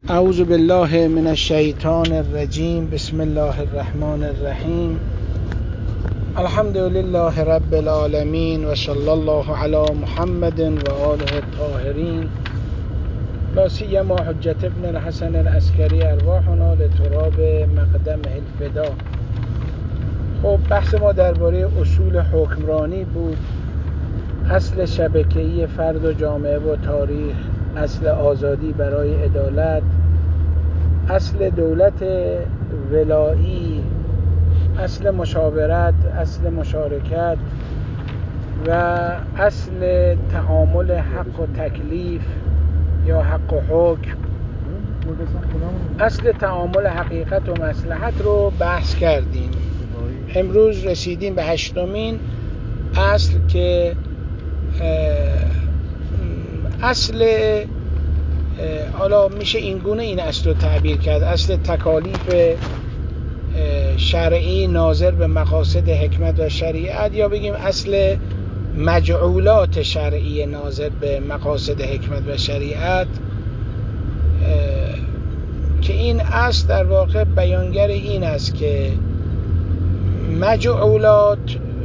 اعوذ بالله من الشیطان الرجیم. بسم الله الرحمن الرحیم. الحمد لله رب العالمین و صلی الله علی محمد و آله الطاهرین، لا سیما حجت ابن الحسن العسکری ارواحنا لتراب مقدمه الفدا. خب بحث ما درباره اصول حکمرانی بود، اصل شبکه‌ای فرد و جامعه و تاریخ، اصل آزادی برای عدالت، اصل دولت ولایی، اصل مشاورت، اصل مشارکت و اصل تعامل حق و تکلیف یا حق و حکم، اصل تعامل حقیقت و مصلحت رو بحث کردیم. امروز رسیدیم به 8مین اصل که اصل حالا میشه اینگونه این اصل رو تعبیر کرد: اصل تکالیف شرعی ناظر به مقاصد حکمت و شریعت، یا بگیم اصل مجعولات شرعی ناظر به مقاصد حکمت و شریعت، که این اصل در واقع بیانگر این است که مجعولات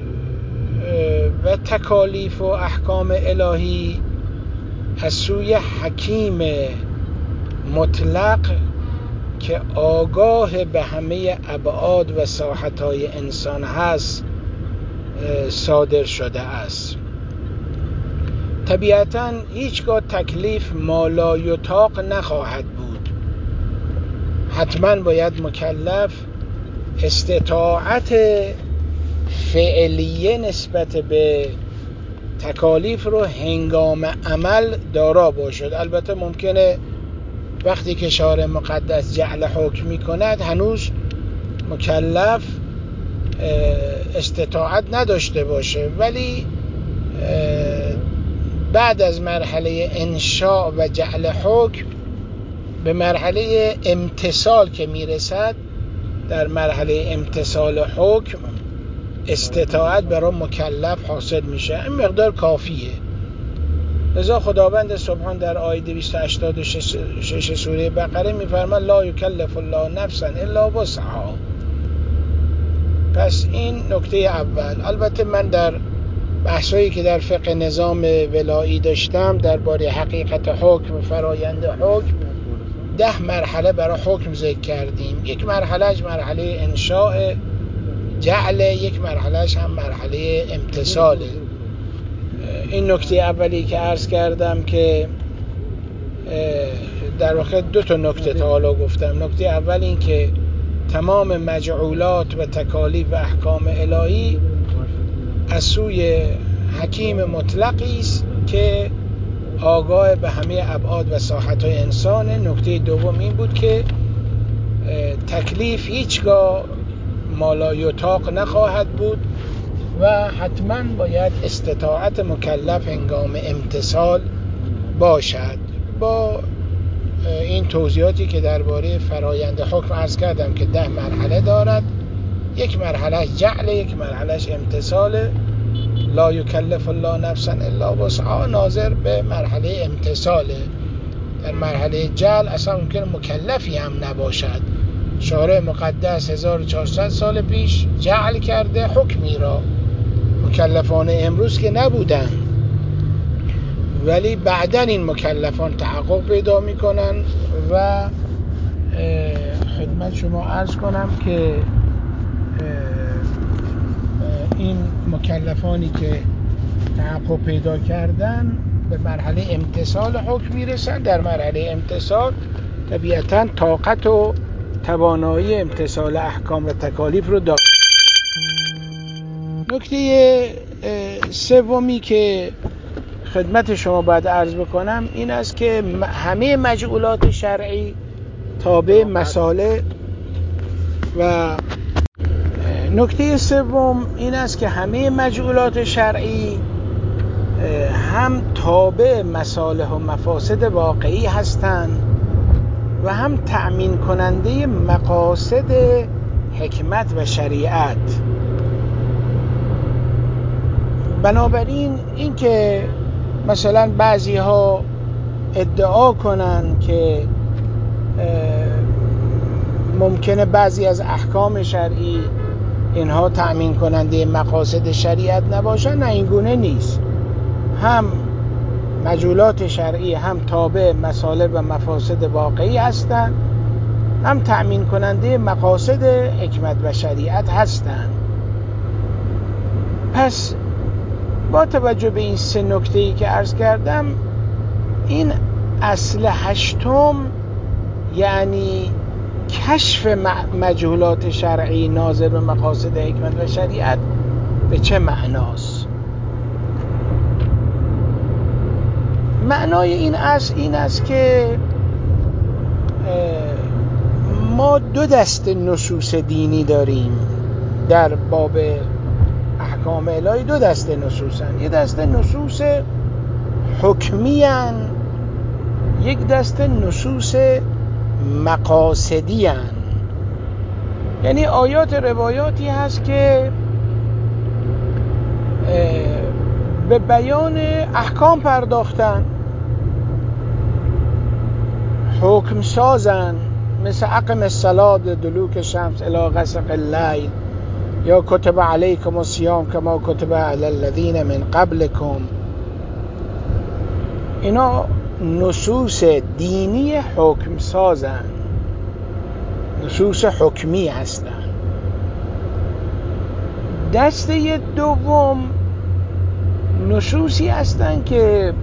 و تکالیف و احکام الهی از سوی حکیم مطلق که آگاه به همه ابعاد و ساحتهای انسان هست صادر شده است. طبیعتاً هیچگاه تکلیف ما لا یطاق نخواهد بود. حتماً باید مکلف استطاعت فعلیه نسبت به تکالیف رو هنگام عمل دارا باشد. البته ممکنه وقتی که شارع مقدس جعل حکم می کند هنوز مکلف استطاعت نداشته باشه، ولی بعد از مرحله انشاء و جعل حکم به مرحله امتثال که می رسد، در مرحله امتثال حکم استطاعت برای مکلف حاصل میشه. این مقدار کافیه. لذا خداوند سبحان در آیه 286 سوره بقره میفرماید لا یکلف الله نفسا الا وسعها. پس این نکته اول. البته من در بحثایی که در فقه نظام ولایی داشتم درباره حقیقت حکم، فرایند حکم، 10 مرحله برای حکم ذکر کردیم. یک مرحلهش مرحله انشاء جعل، یک مرحلهش هم مرحله امتثاله. این نکته اولی که عرض کردم که در واقع 2 نکته تا حالا گفتم. نکته اول این که تمام مجعولات و تکالیف و احکام الهی از سوی حکیم مطلقی است که آگاه به همه ابعاد و ساحت‌های انسان. نکته دوم این بود که تکلیف هیچگاه ما لا یطاق نخواهد بود و حتما باید استطاعت مکلف هنگام امتثال باشد. با این توضیحاتی که درباره فرایند حکم عرض کردم که 10 مرحله دارد، یک مرحلهش جعل، یک مرحلهش امتثال. لا یکلف الله نفسا الا وسعها ناظر به مرحله امتثاله. در مرحله جعل اصلا ممکن مکلفی هم نباشد. شارع مقدس 1400 سال پیش جعل کرده حکمی را، مکلفان امروز که نبودن، ولی بعداً این مکلفان تحقق پیدا میکنن و خدمت شما عرض کنم که این مکلفانی که تحقق پیدا کردن به مرحله امتثال حکم میرسن. در مرحله امتثال طبیعتاً طاقت و توانایی امتثال احکام و تکالیف رو دارد. نکته سومی که خدمت شما باید عرض بکنم این است که همه مجعولات شرعی تابع مصالح و نکته سوم این است که همه مجعولات شرعی هم تابع مصالح و مفاسد واقعی هستند و هم تأمین کننده مقاصد حکمت و شریعت. بنابراین این که مثلا بعضی ها ادعا کنن که ممکنه بعضی از احکام شرعی اینها تأمین کننده مقاصد شریعت نباشن، نه این گونه نیست. هم مجولات شرعی هم تابع مصالح و مفاسد واقعی هستند، هم تأمین کننده مقاصد حکمت و شریعت هستند. پس با توجه به این 3 نکته‌ای که عرض کردم، این اصل 8م یعنی کشف مجهولات شرعی ناظر به مقاصد حکمت و شریعت به چه معناست؟ معنای این اصل این است که ما 2 دسته نصوص دینی داریم در باب احکام الهی. 2 دسته نصوصن، یه دسته نصوص حکمی هن، یک دسته نصوص مقاصدی هن. یعنی آیات روایاتی هست که به بیان احکام پرداختن، حکم سازن، مثل اقم الصلاة دلوک الشمس الی غسق اللیل، یا کتب علیکم الصیام کما کتب علی الذین من قبلکم. اینا نصوص دینی حکم سازن، نصوص حکمی هستن. دسته دوم نصوصی هستن که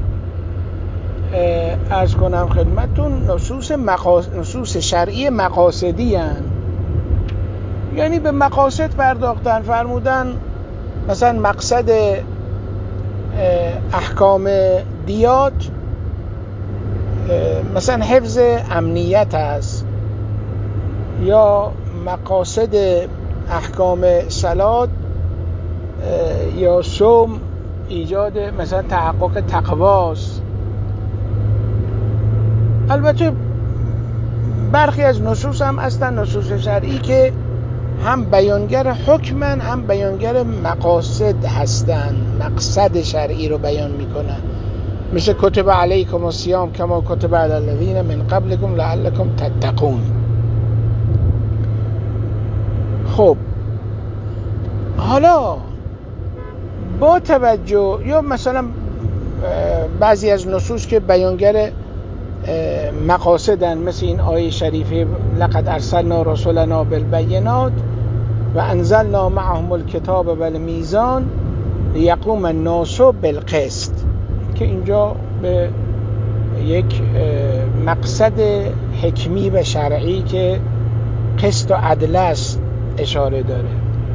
عرض کنم خدمتون نصوص شرعی مقاصدی هن. یعنی به مقاصد پرداختن، فرمودن مثلا مقصد احکام دیات مثلا حفظ امنیت است، یا مقاصد احکام صلات یا صوم ایجاد مثلا تحقق تقواست. البته برخی از نصوص هم هستن، نصوص شرعی که هم بیانگر حکمن هم بیانگر مقاصد هستن، مقصد شرعی رو بیان میکنن، مثل کتب علیکم الصیام کما کتب علی الذین من قبلکم لعلکم تتقون. خب حالا با توجه، یا مثلا بعضی از نصوص که بیانگر مقاصدن، مثل این آیه شریفه لقد ارسلنا رسولنا بالبینات و انزلنا معهم الکتاب والمیزان لیقوم الناس بالقسط، که اینجا به یک مقصد حکمی و شرعی که قسط و عدل است اشاره داره.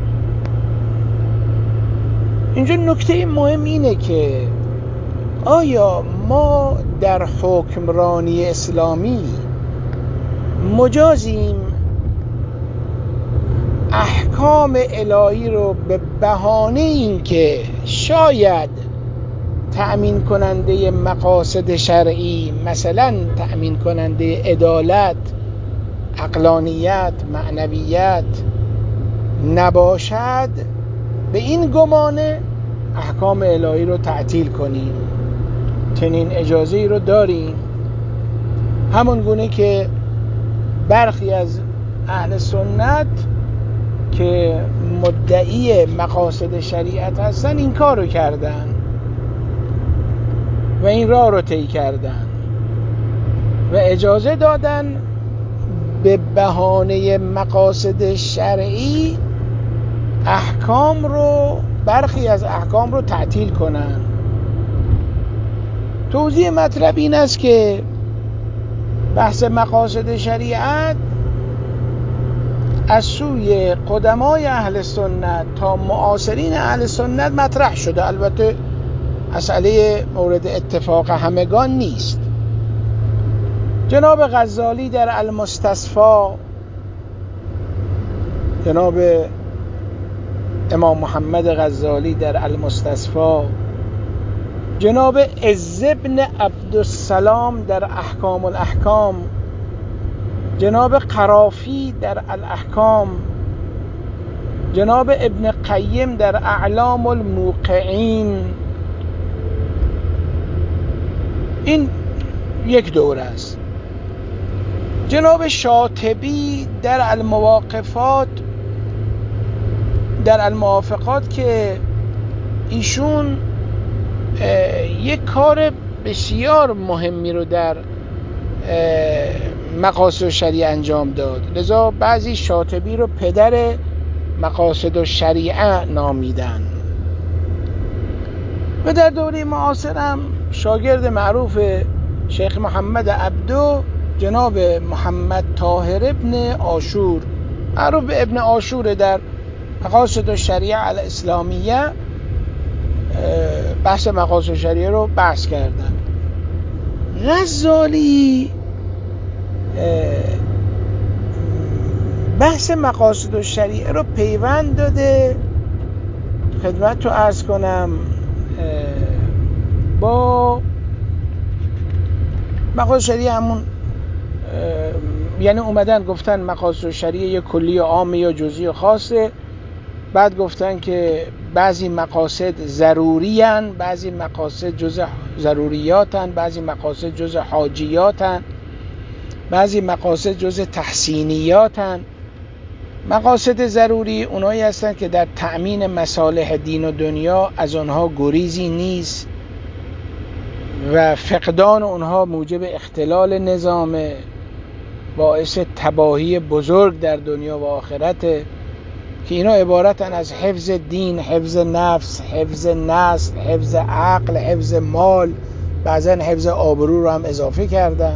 اینجا نکته مهم اینه که آیا ما در حکمرانی اسلامی مجازیم احکام الهی رو به بهانه این که شاید تأمین کننده مقاصد شرعی، مثلا تأمین کننده عدالت، عقلانیت، معنویت نباشد، به این گمانه احکام الهی رو تعطیل کنیم؟ چنین اجازه‌ای رو داریم. همون گونه که برخی از اهل سنت که مدعی مقاصد شریعت هستن این کار رو کردن و این راه رو طی کردن و اجازه دادن به بهانه مقاصد شرعی احکام رو، برخی از احکام رو تعطیل کنن. توضیح مطلب این است که بحث مقاصد شریعت از سوی قدمای اهل سنت تا معاصرین اهل سنت مطرح شده. البته مسئله مورد اتفاق همگان نیست. جناب غزالی در المستصفا، جناب امام محمد غزالی در المستصفا، جناب عز بن عبدالسلام در احکام الاحکام، جناب قرافی در الاحکام، جناب ابن قیم در اعلام الموقعین، این یک دوره است. جناب شاطبی در الموافقات که ایشون یک کار بسیار مهمی رو در مقاصد الشریعه انجام داد، لذا بعضی شاطبی رو پدر مقاصد الشریعه نامیدن. و در دوره معاصر هم شاگرد معروف شیخ محمد عبدو جناب محمد طاهر ابن عاشور، معروف به ابن عاشور، در مقاصد الشریعه الاسلامیه بحث مقاصد الشریعه رو بحث کردن. غزالی بحث مقاصد الشریعه رو پیوند داده، خدمت رو عرض کنم، با مقاصد الشریعه همون، یعنی اومدن گفتن مقاصد الشریعه یا کلی عامه یا جزئی و خاصه، بعد گفتن که بعضی مقاصد ضروریان، بعضی مقاصد جزء ضروریاتن، بعضی مقاصد جزء حاجیاتن، بعضی مقاصد جزء تحسینیاتن. مقاصد ضروری اونایی هستن که در تأمین مصالح دین و دنیا از اونها گریزی نیست و فقدان اونها موجب اختلال نظامه، باعث تباهی بزرگ در دنیا و آخرت، که اینا عبارتن از حفظ دین، حفظ نفس، حفظ نسل، حفظ عقل، حفظ مال، بعضا حفظ آبرو رو هم اضافه کردن.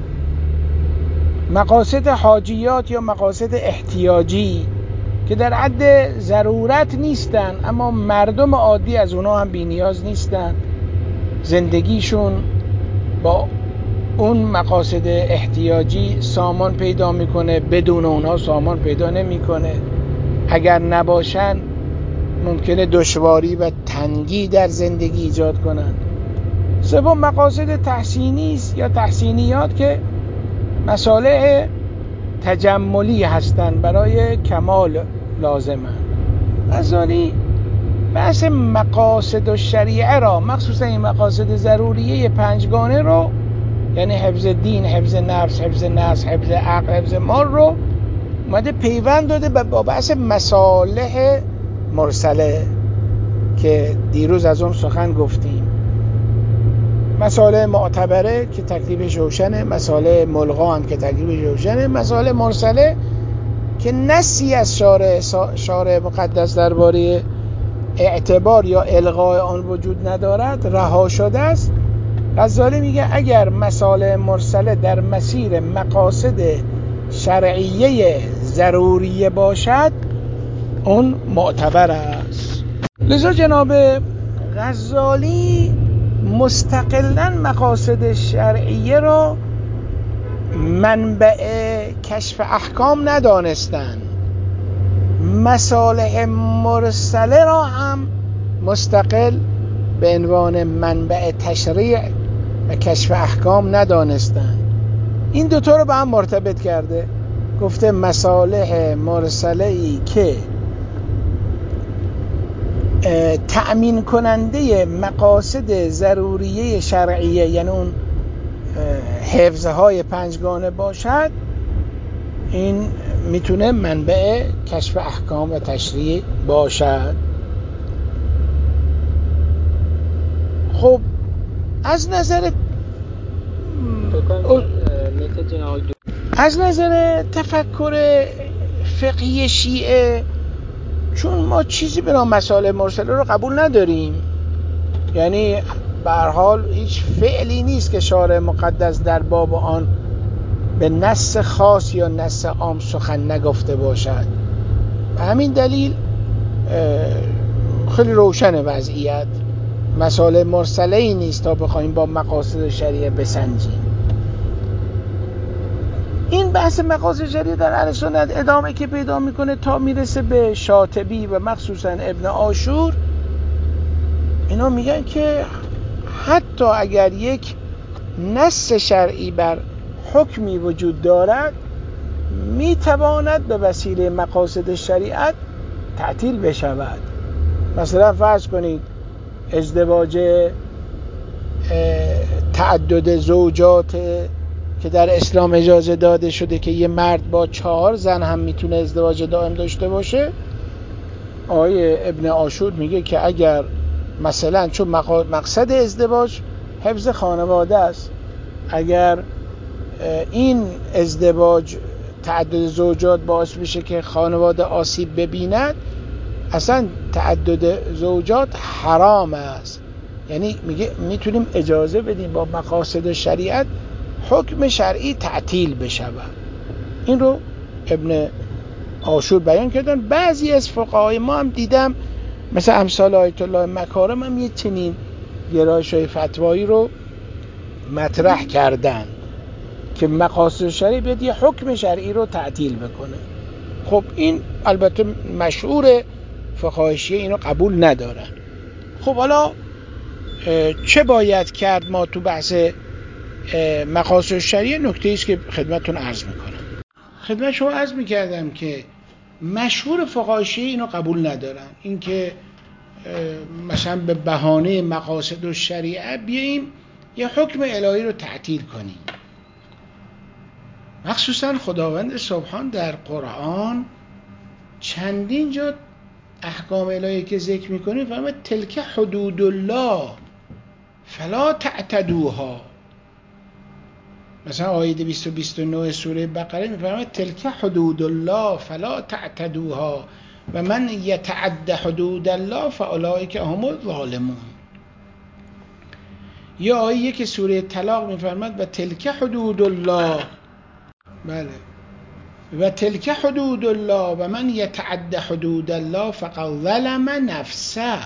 مقاصد حاجیات یا مقاصد احتیاجی که در حد ضرورت نیستن اما مردم عادی از اونا هم بی نیاز نیستن، زندگیشون با اون مقاصد احتیاجی سامان پیدا میکنه، بدون اونها سامان پیدا نمیکنه، اگر نباشن ممکنه دشواری و تنگی در زندگی ایجاد کنن. سوم مقاصد تحسینی است یا تحسینیات که مصالح تجملی هستند، برای کمال لازمه. غزالی بحث مقاصد الشریعه را، مخصوصا این مقاصد ضروریه پنجگانه رو، یعنی حفظ دین، حفظ نفس، حفظ نسل، حفظ عقل، حفظ مال رو اومده پیوند داده با بحث مصالح مرسله که دیروز از اون سخن گفتیم. مصالح معتبره که تکلیفش روشنه، مصالح ملغا هم که تکلیفش روشنه، مصالح مرسله که نصی از شارع مقدس درباره اعتبار یا الغای آن وجود ندارد، رها شده است. غزالی میگه اگر مصالح مرسله در مسیر مقاصد شرعیه ضروریه باشد اون معتبر است. لذا جناب غزالی مستقلاً مقاصد شرعیه را منبع کشف احکام ندانستند، مصالح مرسله را هم مستقل به عنوان منبع تشریع و کشف احکام ندانستند. این دوتا رو به هم مرتبط کرده، گفته مصالح مرسله‌ای که تأمین کننده مقاصد ضروریه شرعیه، یعنی اون حفظهای پنجگانه باشد، این میتونه منبع کشف احکام و تشریع باشد. خب از نظر تفکر فقهی شیعه، چون ما چیزی به نام مصالح مرسله رو قبول نداریم، یعنی به هر حال هیچ فعلی نیست که شارع مقدس در باب آن به نص خاص یا نص عام سخن نگفته باشد. به همین دلیل خیلی روشن وضعیت، مصالح مرسله ای نیست تا بخوایم با مقاصد شریعه بسنجیم. این بحث مقاصد شریعه در اهل سنت ادامه که پیدا میکنه تا میرسه به شاطبی و مخصوصا ابن عاشور. اینا میگن که حتی اگر یک نص شرعی بر حکمی وجود دارد، میتواند به وسیله مقاصد شریعت تعطیل بشود. مثلا فرض کنید ازدواج تعدد زوجات که در اسلام اجازه داده شده که یه مرد با 4 زن هم میتونه ازدواج دائم داشته باشه، آقای ابن عاشور میگه که اگر مثلا چون مقصد ازدواج حفظ خانواده است، اگر این ازدواج تعدد زوجات باعث میشه که خانواده آسیب ببیند، اصلا تعدد زوجات حرام است. یعنی میگه میتونیم اجازه بدیم با مقاصد شریعت حکم شرعی تعطیل بشود. این رو ابن عاشور بیان کردن. بعضی از فقهای ما هم دیدم مثل امثال آیت الله مکارم هم یه چنین گرایش‌های فتوایی رو مطرح کردن که مقاصد شرعی بیاد یه حکم شرعی رو تعطیل بکنه. خب این البته مشهور فقهای شیعه اینو قبول ندارن. خب حالا چه باید کرد؟ ما تو بحث مقاصد شرعی نکته ایست که خدمتتون عرض میکنم. خدمت شما عرض میکردم که مشهور فقهای شیعه اینو قبول ندارن، این که مثلا به بهانه مقاصد و شریعه بیاییم یه حکم الهی رو تعطیل کنیم. مخصوصا خداوند سبحان در قرآن چندین جا احکام الهی که ذکر میکنه فرمود تلک حدود الله فلا تعتدوها. مثلا آیه 229 سوره بقره میفرماید تلک حدود الله فلا تعتدوها و من یتعد حدود الله فاولئک هم الظالمون. یا آیه که سوره طلاق میفرماید و تلک حدود الله، بله، و تلک حدود الله و من یتعد حدود الله فقد ظلم نفسه.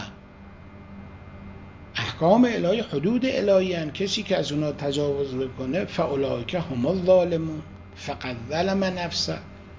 احکام الهی حدود الهی هستند، کسی که از اونها تجاوز بکنه فاولئک هم الظالمون فقد ظلم نفسه.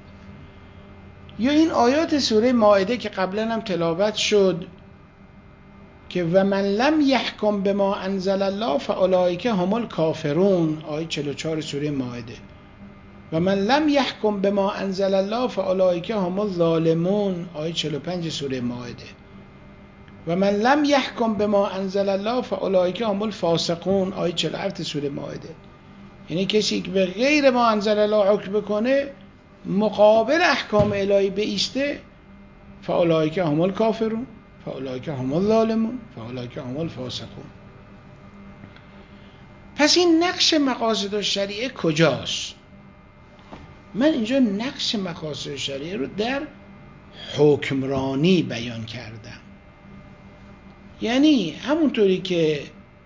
یا این آیات سوره مائده که قبلا هم تلاوت شد که و من لم یحکم بما انزل الله فاولئک هم الکافرون، آیه 44 سوره مائده. و من لم یحکم بما انزل الله فاولئک هم الظالمون، آیه 45 سوره مائده. و من لم یحکم بما انزل الله فاولئک هم الفاسقون، آیه 47 سوره مائده. یعنی کسی که به غیر ما انزل الله حکم بکنه، مقابل احکام الهی بایسته، فاولئک هم الکافرون فاولئک هم الظالمون فاولئک هم الفاسقون. پس این نقش مقاصد الشریعه کجاست؟ من اینجا نقش مقاصد شریعه رو در حکمرانی بیان کردم. یعنی همونطوری که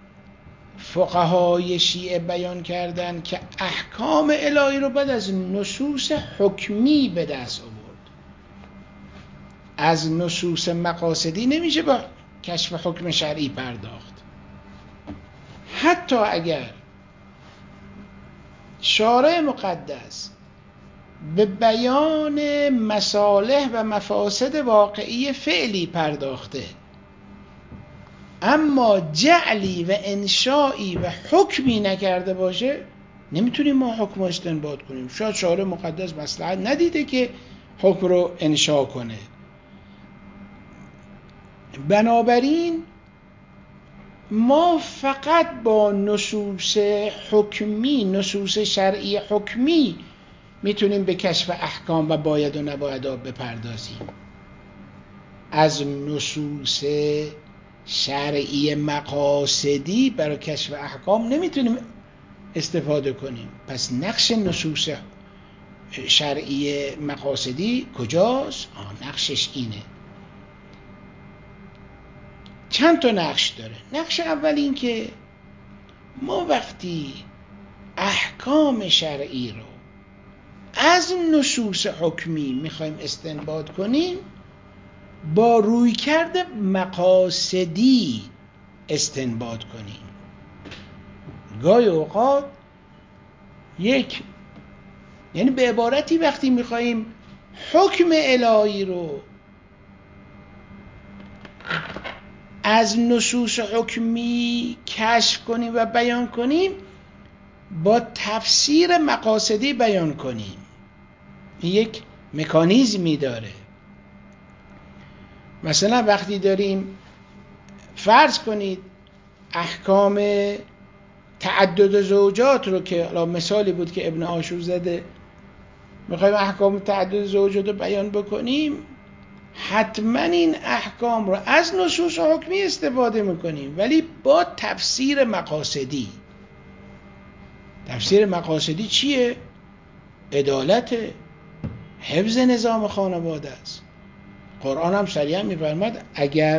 فقهای شیعه بیان کردن که احکام الهی رو بعد از نصوص حکمی به دست آورد، از نصوص مقاصدی نمیشه با کشف حکم شرعی پرداخت. حتی اگر شارع مقدس به بیان مصالح و مفاسد واقعی فعلی پرداخته، اما جعلی و انشایی و حکمی نکرده باشه، نمیتونیم ما حکم استنباط کنیم. شاید شارع مقدس مصلحت ندیده که حکم رو انشا کنه. بنابراین ما فقط با نصوص حکمی، نصوص شرعی حکمی میتونیم به کشف احکام و باید و نبایدها بپردازیم. از نصوص شرعی مقاصدی برای کشف احکام نمیتونیم استفاده کنیم. پس نقش نصوص شرعی مقاصدی کجاست؟ نقشش اینه. چند تا نقش داره. نقش اول این که ما وقتی احکام شرعی رو از نصوص حکمی میخوایم استنباط کنیم، با رویکرد مقاصدی استنباط کنیم. گاهی اوقات یعنی به عبارتی وقتی میخوایم حکم الهی رو از نصوص حکمی کشف کنیم و بیان کنیم، با تفسیر مقاصدی بیان کنیم. این یک مکانیزمی داره. مثلا وقتی داریم فرض کنید احکام تعدد زوجات رو که حالا مثالی بود که ابن عاشور زده، میخوایم احکام تعدد زوجات رو بیان بکنیم، حتما این احکام رو از نصوص حکمی استفاده میکنیم، ولی با تفسیر مقاصدی. تفسیر مقاصدی چیه؟ عدالت، حفظ نظام خانواده است. قرآن هم صریحا میفرماد اگر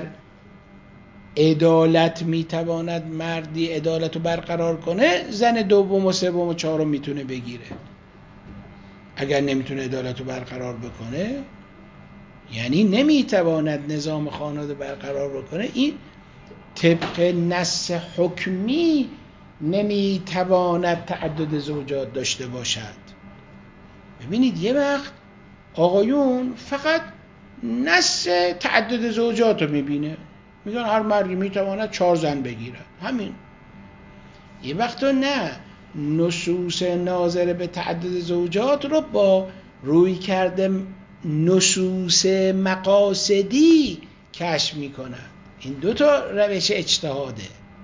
عدالت میتواند مردی عدالت رو برقرار کنه، زن دوم و سوم و چهارم میتونه بگیره. اگر نمیتونه عدالت رو برقرار بکنه، یعنی نمیتواند نظام خانواده برقرار بکنه، این طبق نص حکمی نمیتواند تعدد زوجات داشته باشد. ببینید یه وقت آقایون فقط نص تعدد زوجات رو میبینه، میگن هر مردی میتواند 4 زن بگیره، همین. یه وقت نه، نصوص ناظر به تعدد زوجات رو با روی کرده نصوص مقاصدی کشف میکنه. این 2 تا روش اجتهاده.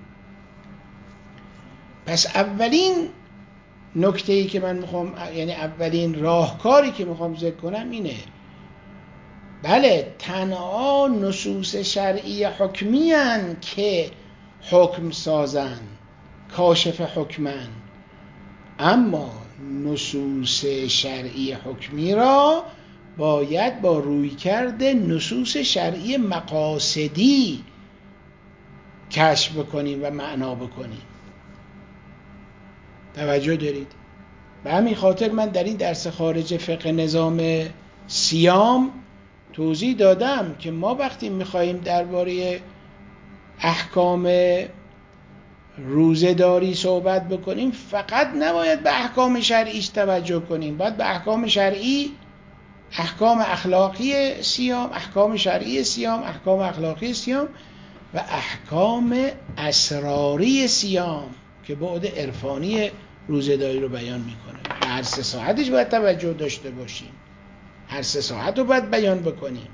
پس اولین نکته‌ای که من میخوام، یعنی اولین راهکاری که میخوام ذکر کنم اینه، بله تنها نصوص شرعی حکمی هن که حکم سازن، کاشف حکمن، اما نصوص شرعی حکمی را باید با روی کرده نصوص شرعی مقاصدی کشف بکنیم و معنا بکنیم. توجه دارید؟ به همین خاطر من در این درس خارج فقه نظام صیام توضیح دادم که ما وقتی میخواییم درباره احکام روزه‌داری صحبت بکنیم، فقط نباید به احکام شرعیش توجه کنیم، باید به احکام شرعی، احکام اخلاقی صیام، احکام شرعی صیام، احکام اخلاقی صیام و احکام اسراری صیام که بعد عرفانی روزه‌داری رو بیان میکنه. هر 3 ساعتش باید توجه داشته باشیم، هر 3 ساعت رو باید بیان بکنیم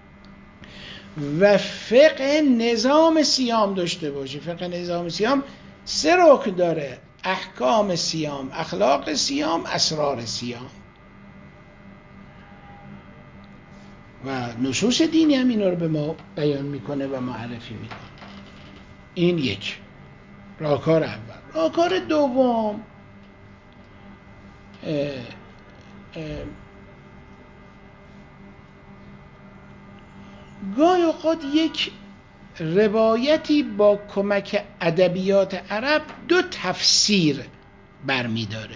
و فقه نظام صیام داشته باشیم. فقه نظام صیام 3 رکن داره: احکام صیام، اخلاق صیام، اسرار صیام. و نصوص دینی هم اینا رو به ما بیان میکنه و معرفی میکنه. این یک راهکار اول. راهکار دوم، گاهی اوقات یک روایتی با کمک ادبیات عرب 2 تفسیر برمی‌داره.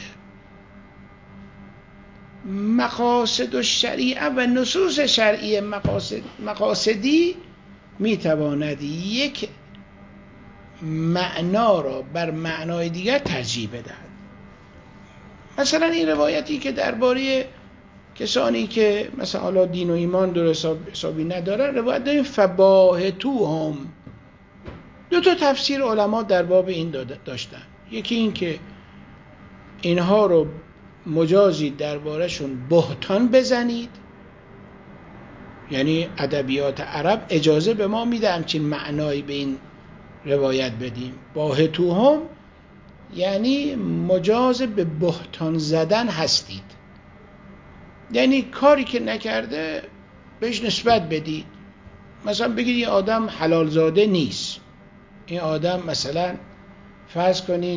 مقاصد الشریعه و نصوص شرعی مقاصدی میتواند یک معنا را بر معنای دیگر ترجیح بدهد. مثلا این روایتی که درباره کسانی که مثلا دین و ایمان درست حسابی ندارن، روایت داریم فباهتوهم. 2 تا تفسیر علما در باب این داشتن. یکی این که اینها رو مجازی دربارهشون بهتان بزنید، یعنی ادبیات عرب اجازه به ما میده همچین معنایی به این روایت بدیم. باهتوهم یعنی مجاز به بهتان زدن هستید، یعنی کاری که نکرده بهش نسبت بدید. مثلا بگید این آدم حلال زاده نیست، این آدم مثلا فرض کنید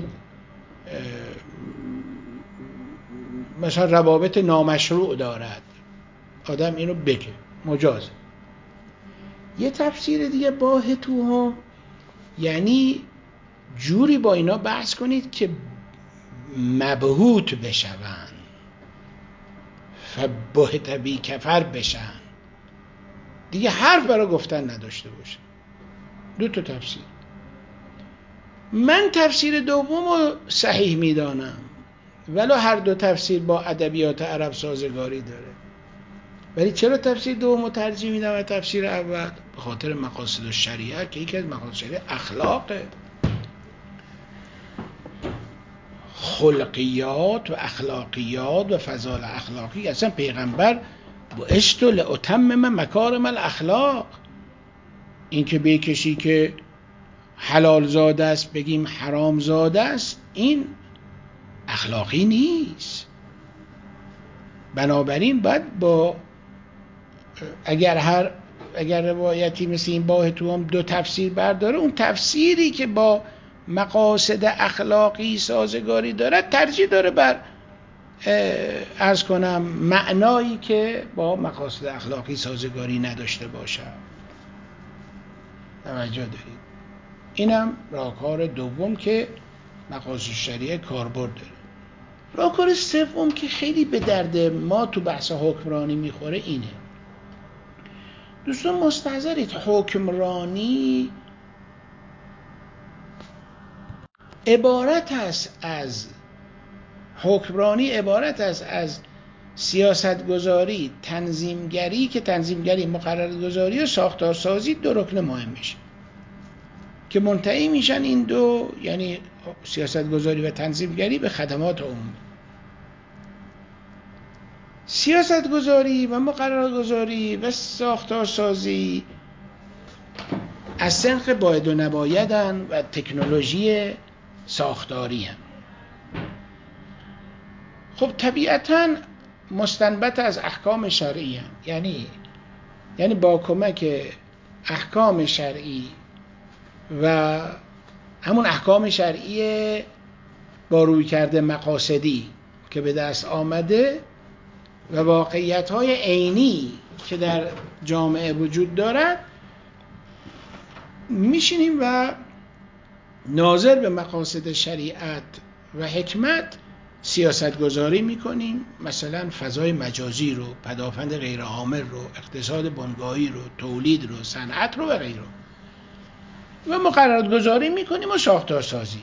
مثلا روابط نامشروع دارد، آدم اینو بگه، مجاز. یه تفسیر دیگه باهتوهم یعنی جوری با اینا بحث کنید که مبهوت بشون، فبهت بی کفر بشن، دیگه حرف برای گفتن نداشته باشه. 2 تا تفسیر. من تفسیر دوم رو صحیح میدانم، ولو هر 2 تفسیر با ادبیات عرب سازگاری داره. ولی چرا تفسیر دوم رو ترجیح میدم و تفسیر اول؟ به خاطر مقاصد الشریعه که یکی از مقاصد شریعه اخلاقه. خلقیات و اخلاقیات و فضائل اخلاقی، اصلا پیغمبر بعثت لاتمم مکارم الاخلاق، این که به کسی که حلال زاده است بگیم حرام زاده است، این اخلاقی نیست. بنابراین باید با اگر روایتی مثل این باه توام دو تفسیر برداره، اون تفسیری که با مقاصد اخلاقی سازگاری دارد ترجیح داره بر عرض کنم معنایی که با مقاصد اخلاقی سازگاری نداشته باشد. توجه دارید؟ اینم راهکار دوم که مقاصد شریعه کاربرد داره. راهکار سوم که خیلی به درد ما تو بحث حکمرانی میخوره اینه. دوستان مستحضرید حکمرانی عبارت است از سیاستگذاری، تنظیمگری، که تنظیمگری مقررگذاری و ساختارسازی دو رکن مهمش که منتهی میشن این دو، یعنی سیاستگذاری و تنظیمگری، به خدمات عمومی. سیاستگذاری و مقررگذاری و ساختارسازی از سنخ باید و نبایدن و تکنولوژی ساختاری هم. خب طبیعتاً مستنبت از احکام شرعی هم. یعنی با کمک احکام شرعی و همون احکام شرعی با روی کرده مقاصدی که به دست آمده و واقعیت‌های عینی که در جامعه وجود دارد، میشینیم و ناظر به مقاصد شریعت و حکمت سیاست گذاری میکنیم. مثلا فضای مجازی رو، پدافند غیر عامل رو، اقتصاد بنگاهی رو، تولید رو، صنعت رو و غیره، و مقررات گذاری میکنیم و ساختارسازی.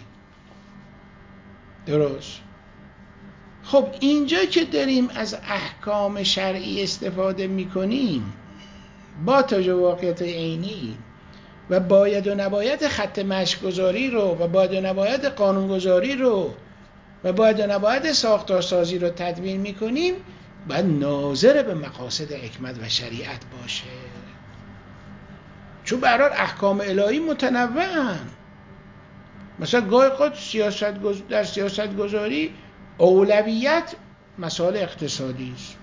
درست؟ خب اینجا که داریم از احکام شرعی استفاده میکنیم با توجه واقعیت عینی و باید و نباید خط مشی گذاری رو و باید و نباید قانون گذاری رو و باید و نباید ساختارسازی رو تدوین میکنیم، باید ناظر به مقاصد حکمت و شریعت باشه. چون به هر حال احکام الهی متنوعن. مثلا گاهی اوقات در سیاست گذاری اولویت مسائل اقتصادی است.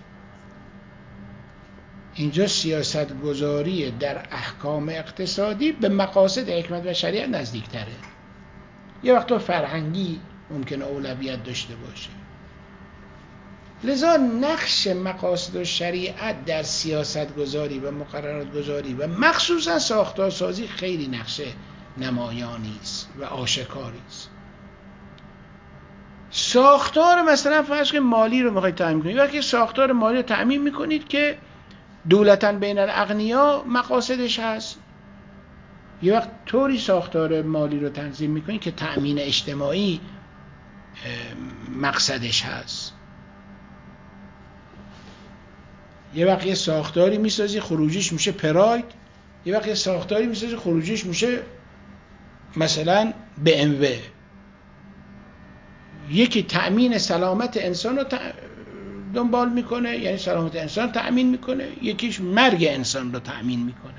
اینجا سیاست گذاری در احکام اقتصادی به مقاصد حکمت و شریعت نزدیک تره. یه وقتا فرهنگی ممکنه اولویت داشته باشه. لذا نقش مقاصد و شریعت در سیاست گذاری و مقررات گذاری و مخصوصا ساختارسازی خیلی نقش نمایانی است و آشکاری است. ساختار مثلا فرض کنید مالی رو میخواید تامین کنید، وقتی ساختار مالی رو تامین میکنید که دولتاً بین الاغنیا مقاصدش هست، یه وقت طوری ساختار مالی رو تنظیم میکنید که تأمین اجتماعی مقصدش هست. یه وقت یه ساختاری میسازی خروجیش میشه پراید، یه وقت یه ساختاری میسازی خروجیش میشه مثلا BMW. یکی تأمین سلامت انسان رو دنبال میکنه، یعنی سلامت انسان تأمین میکنه، یکیش مرگ انسان رو تأمین میکنه.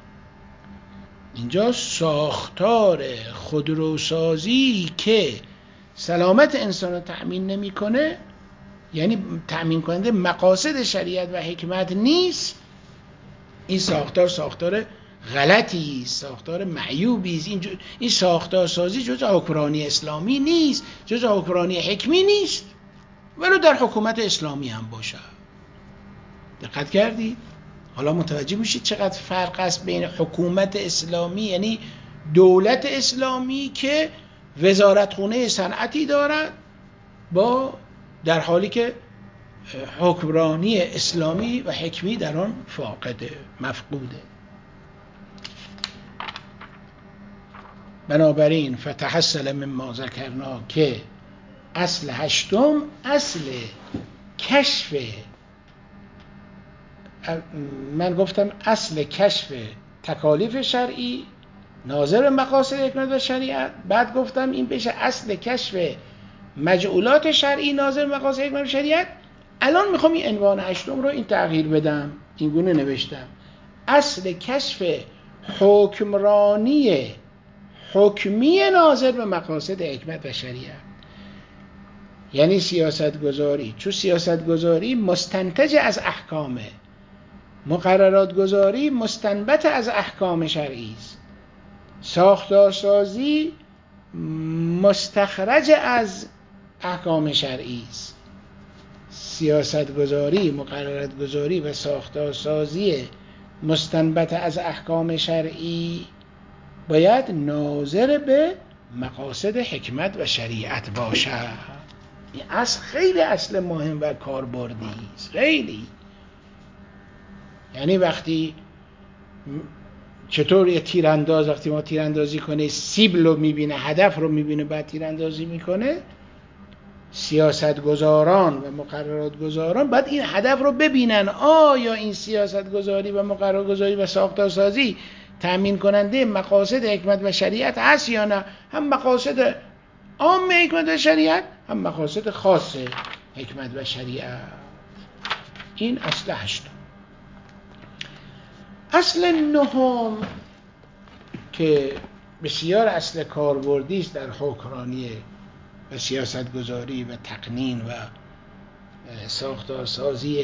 اینجا ساختار خودروسازی که سلامت انسان رو تأمین نمیکنه، یعنی تأمین کننده مقاصد شریعت و حکمت نیست، این ساختار غلطی است، ساختار معیوبی است. این ساختارسازی جز حکمرانی اسلامی نیست، جز حکمرانی حکمی نیست، ولو در حکومت اسلامی هم باشه. دقت کردید؟ حالا متوجه میشید چقدر فرق است بین حکومت اسلامی، یعنی دولت اسلامی که وزارتخونه صنعتی دارد، با در حالی که حکمرانی اسلامی و حکمی در آن فاقده، مفقوده. بنابراین فتحصل مما ذکرنا که اصل هشتم اصل کشف، من گفتم اصل کشف تکالیف شرعی ناظر مقاصد حکمت و شریعت، بعد گفتم این بشه اصل کشف مجعولات شرعی ناظر مقاصد حکمت و شریعت. الان میخوام این عنوان هشتم رو این تغییر بدم، این گونه نوشتم: اصل کشف حکمرانی حکمی ناظر به مقاصد حکمت و شریعت. یعنی سیاست گذاری، چون سیاست گذاری مستنتج از احکامه، مقررات گذاری مستنبت از احکام شرعی است، ساختارسازی مستخرج از احکام شرعی است. سیاست گذاری، مقررات گذاری و ساختارسازی مستنبت از احکام شرعی باید ناظر به مقاصد حکمت و شریعت باشد. این اصل خیلی اصل مهم و کاربردی است، خیلی. یعنی وقتی چطور یه تیرانداز وقتی ما تیراندازی کنه سیبل رو میبینه، هدف رو میبینه، بعد تیراندازی میکنه، سیاستگزاران و مقررات گذاران باید این هدف رو ببینن. آیا این سیاستگذاری و مقررات گذاری و ساختارسازی تأمین کننده مقاصد حکمت و شریعت هست یا نه؟ هم مقاصد عام حکمت و شریعت، هم مقاصد خاص حکمت و شریعت. این اصل هشتم. اصل نهم که بسیار اصل کاربردی است در حکمرانی و سیاستگذاری و تقنین و ساختارسازی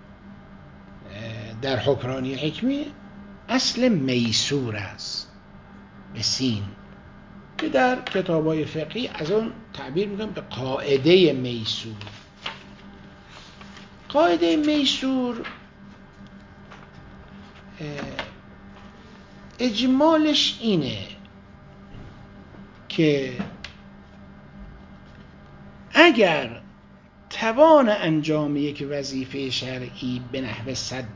در حکمرانی حکمی، اصل میسور است به سین، که در کتاب‌های فقهی از اون تعبیر می‌کنم به قاعده میسور. قاعده میسور اجمالش اینه که اگر توان انجام یک وظیفه شرعی به نحو 100%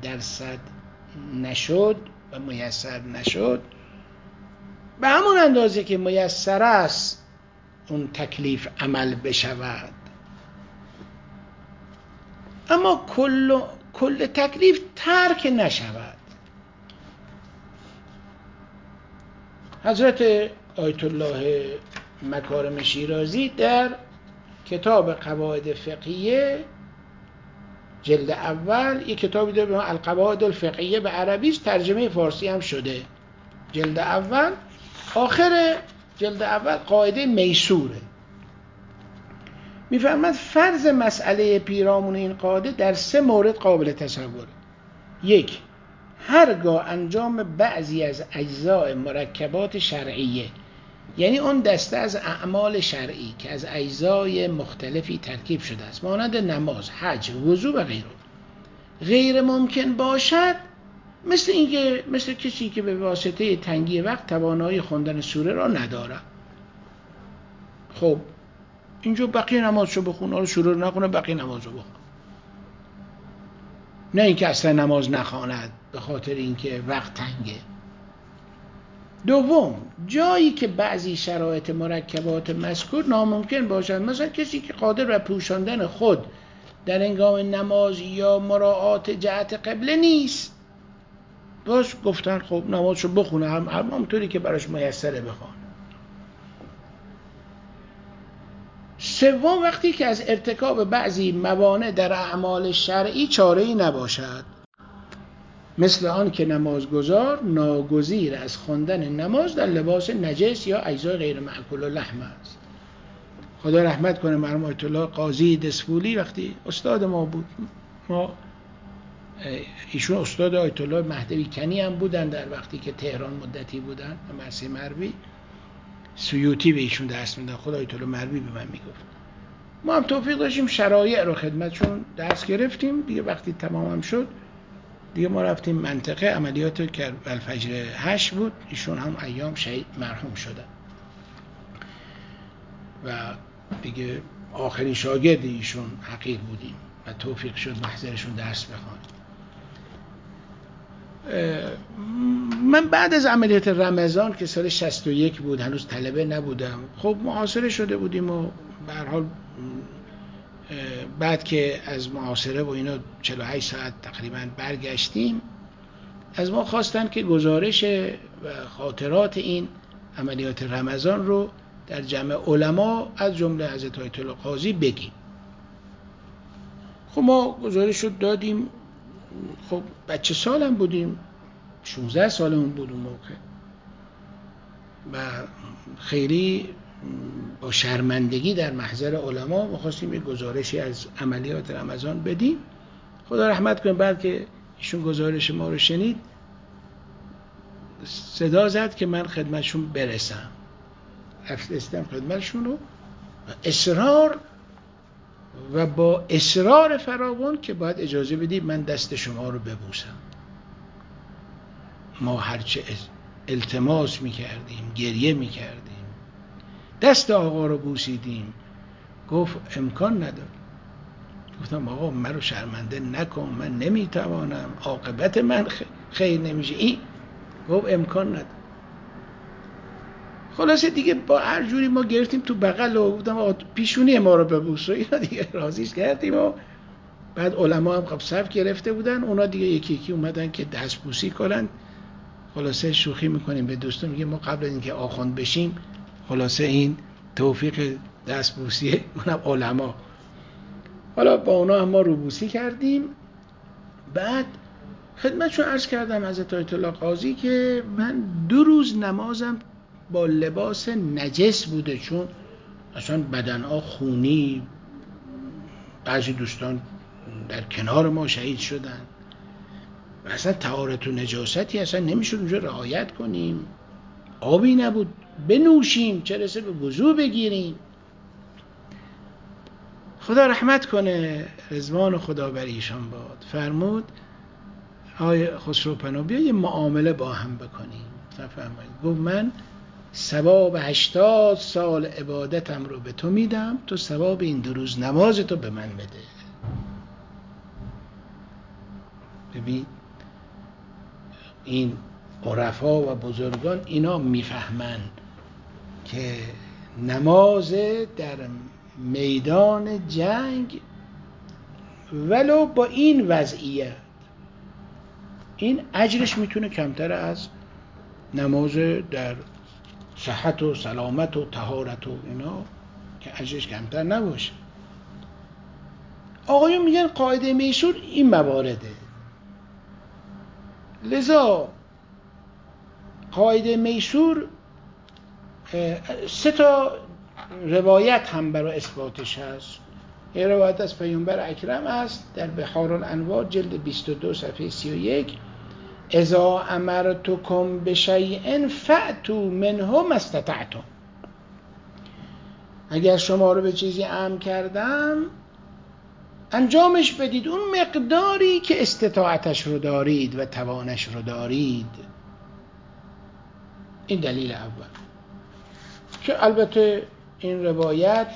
نشد و میسر نشد، به همون اندازه که میسر است اون تکلیف عمل بشود، اما کل تکلیف ترک نشود. حضرت آیت الله مکارم شیرازی در کتاب قواعد فقهیه جلد اول، یک کتابی داره به القواعد الفقهیه، به عربی ترجمه فارسی هم شده. جلد اول، آخر جلد اول قاعده میسوره. میفهمد فرض مسئله پیرامون این قاعده در 3 مورد قابل تصوره. 1، هرگاه انجام بعضی از اجزاء مرکبات شرعیه، یعنی اون دسته از اعمال شرعی که از اجزای مختلفی ترکیب شده است، مانند نماز، حج، وضو و غیره، غیر ممکن باشد، مثل کسی که به واسطه تنگی وقت توانایی خوندن سوره را نداره. خب اینجا بقیه نمازشو بخونه، سوره رو نخونه، بقیه نمازشو بخونه. نه اینکه اصلا نماز نخواند به خاطر اینکه وقت تنگه. 2، جایی که بعضی شرایط مرکبات مذکور ناممکن باشد، مثلا کسی که قادر بر پوشاندن خود در هنگام نماز یا مراعات جهت قبله نیست، باز گفتن خب نمازشو بخونه، همونطوری که براش میسره بخوان. 3، وقتی که از ارتکاب بعضی موانع در اعمال شرعی چاره‌ای نباشد، مثل آن که نمازگزار ناگزیر از خواندن نماز در لباس نجس یا اجزای غیر مأکول لحم است. خدا رحمت کنه مرحوم آیت الله قاضی دسفولی وقتی استاد ما بود، ایشون استاد آیت الله مهدوی کنی هم بودن در وقتی که تهران مدتی بودن، مرسی مروی، سیوطی به ایشون درس میدن، خدا آیت الله مروی به من میگفت. ما هم توفیق داشتیم شرایع رو خدمتشون درس گرفتیم دیگه. وقتی تمام شد دیگه ما رفتیم منطقه عملیات که الفجر 8 بود، ایشون هم ایام شهید مرحوم شدن و دیگه آخرین شاگرد ایشون حقیق بودیم و توفیق شد محضرشون درس بخوانیم. من بعد از عملیات رمضان که سال 61 بود، هنوز طلبه نبودم، خب محاصره شده بودیم و به هر حال بعد که از محاصره و اینا 48 ساعت تقریبا برگشتیم، از ما خواستن که گزارش و خاطرات این عملیات رمضان رو در جمع علما از جمله حضرت آیت الله قاضی بگیم. خب ما گزارش رو دادیم. خب بچه سالم بودیم، 16 سالمون بود اون موقع و خیلی با شرمندگی در محضر علما می‌خواستیم یک گزارشی از عملیات رمضان بدیم. خدا رحمت کنه بعد که ایشون گزارش ما رو شنید صدا زد که من خدمتشون برسم. رفتم خدمتشون رو اصرار و با اصرار فراوان که باید اجازه بدید من دست شما رو ببوسم. ما هرچه التماس میکردیم، گریه میکردیم، دست آقا رو بوسیدیم. گفت امکان نداره. گفتم آقا من رو شرمنده نکن، من نمیتوانم، عاقبت من خیر نمیشه. این گفت امکان نداره. خلاصه دیگه با هر جوری ما گرفتیم تو بغل و گفتم آقا پیشونی ما رو ببوس و اینا دیگه راضیش کردیم. و بعد علما هم صف گرفته بودن، اونا دیگه یکی یکی اومدن که دستبوسی کنن. خلاصه شوخی میکنیم به دوستان، میگه ما قبل اینکه آخوند بشیم خلاصه این توفیق دستبوسی اونم علما. حالا با اونا هم ما روبوسی کردیم. بعد خدمتشون عرض کردم حضرت آیت الله قاضی که من 2 روز نمازم با لباس نجس بوده، چون اصلا بدنها خونی، بعضی دوستان در کنار ما شهید شدن و اصلا طهارت و نجاستی اصلا نمیشد اونجا رعایت کنیم. آبی نبود بنوشیم، چه رسه به وضو بگیریم. خدا رحمت کنه، رضوان خدا بر ایشان باد، فرمود آقای خسرو پناه بیا یه معامله با هم بکنیم. فرمایید گفت من ثواب 80 سال عبادتم رو به تو میدم، تو ثواب این 2 روز نماز تو به من بده. ببین این عرفا و بزرگان اینا میفهمن که نماز در میدان جنگ ولو با این وضعیت این اجرش میتونه کمتر از نماز در صحت و سلامت و طهارت و اینا که اجرش کمتر نباشه. آقایون میگن قاعده میسور این موارده، لذا قاعده میسور 3 تا روایت هم برای اثباتش هست. یه روایت از پیامبر اکرم است در بحار الانوار جلد 22 صفحه 31 اذا امرتکم بشیء فأتوا منه ما استطعتم. اگر شما رو به چیزی امر کردم انجامش بدید اون مقداری که استطاعتش رو دارید و توانش رو دارید. این دلیل اول که البته این روایت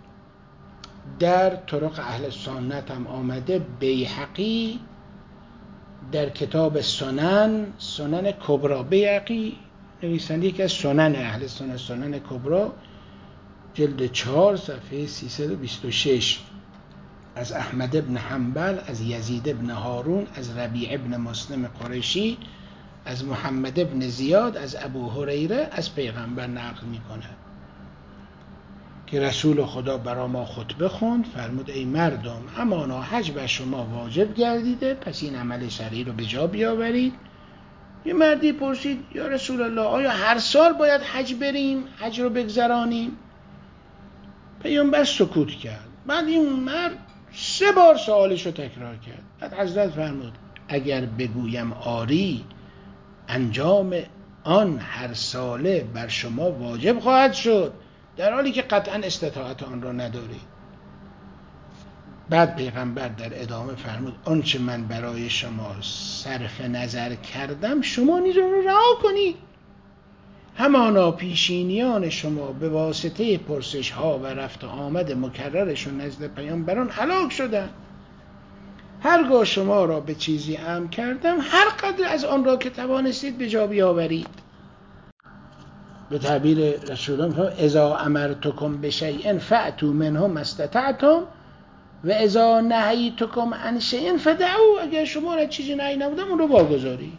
در طرق اهل سنت هم آمده. بیهقی در کتاب سنن کبرا، بیهقی نویسنده یکی از سنن اهل سنت، سنن کبرا جلد 4 صفحه 326 از احمد ابن حنبل، از یزید ابن هارون، از ربیع ابن مسلم قریشی، از محمد ابن زیاد، از ابو هریره از پیغمبر نقل میکنه که رسول خدا برا ما خطبه خوند، فرمود ای مردم همانا حج بر شما واجب گردیده، پس این عمل شرعی رو به جا بیاورید. یه مردی پرسید یا رسول الله آیا هر سال باید حج بریم، حج رو بگذرانیم؟ پیامبر سکوت کرد. بعد این مرد 3 بار سوالش رو تکرار کرد. بعد حضرت فرمود اگر بگویم آری انجام آن هر ساله بر شما واجب خواهد شد، در حالی که قطعا استطاعت آن را ندارید. بعد پیغمبر در ادامه فرمود آنچه من برای شما صرف نظر کردم شما نیز آن را رعا کنید. همانا پیشینیان شما به واسطه پرسش ها و رفت و آمد مکررشون نزد پیامبران هلاک شدند. هرگاه شما را به چیزی امر کردم هر قدر از آن را که توانستید به جا بیاورید. به تعبیر رسولان اذا امرتکم بشیء فأتوا منه ما استطعتم و اذا نهیتکم عن شیء فدعوه. اگر شما را چیزی نهی نمودم اون رو واگذاری.